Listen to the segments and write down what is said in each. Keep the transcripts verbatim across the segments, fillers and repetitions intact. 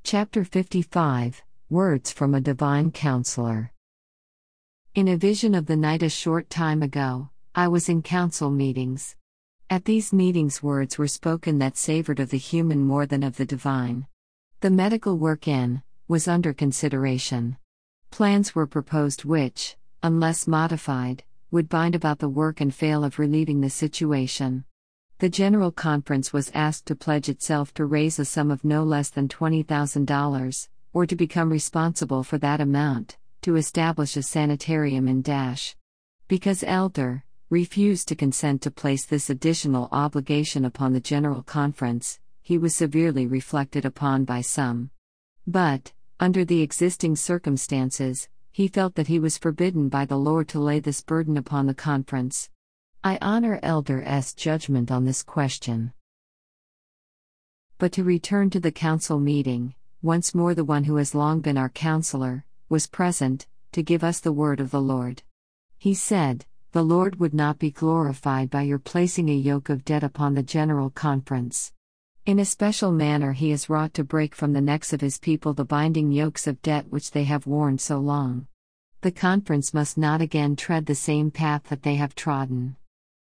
Chapter fifty-five, Words from a Divine Counselor. In a vision of the night a short time ago, I was in council meetings. At these meetings words were spoken that savored of the human more than of the divine. The medical work-in was under consideration. Plans were proposed which, unless modified, would bind about the work and fail of relieving the situation. The General Conference was asked to pledge itself to raise a sum of no less than twenty thousand dollars, or to become responsible for that amount, to establish a sanitarium in Dash. Because Elder refused to consent to place this additional obligation upon the General Conference, he was severely reflected upon by some. But, under the existing circumstances, he felt that he was forbidden by the Lord to lay this burden upon the conference. I honor Elder S. judgment on this question. But to return to the council meeting, once more the one who has long been our counselor was present, to give us the word of the Lord. He said, "The Lord would not be glorified by your placing a yoke of debt upon the General Conference. In a special manner he has wrought to break from the necks of his people the binding yokes of debt which they have worn so long. The conference must not again tread the same path that they have trodden."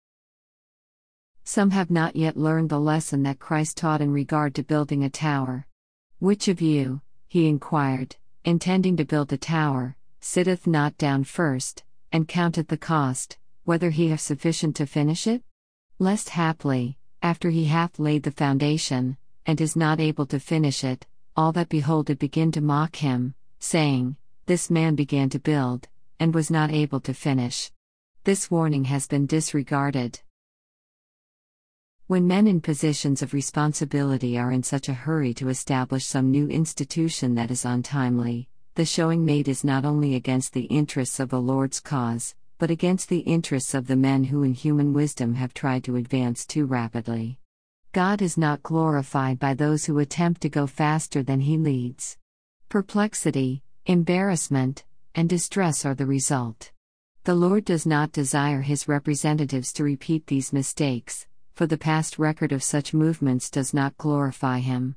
Some have not yet learned the lesson that Christ taught in regard to building a tower. "Which of you," he inquired, "intending to build a tower, sitteth not down first, and counteth the cost, whether he have sufficient to finish it? Lest haply, after he hath laid the foundation, and is not able to finish it, all that behold it begin to mock him, saying, This man began to build, and was not able to finish." This warning has been disregarded. When men in positions of responsibility are in such a hurry to establish some new institution that is untimely, the showing made is not only against the interests of the Lord's cause, but against the interests of the men who in human wisdom have tried to advance too rapidly. God is not glorified by those who attempt to go faster than He leads. Perplexity, embarrassment, and distress are the result. The Lord does not desire His representatives to repeat these mistakes, for the past record of such movements does not glorify Him.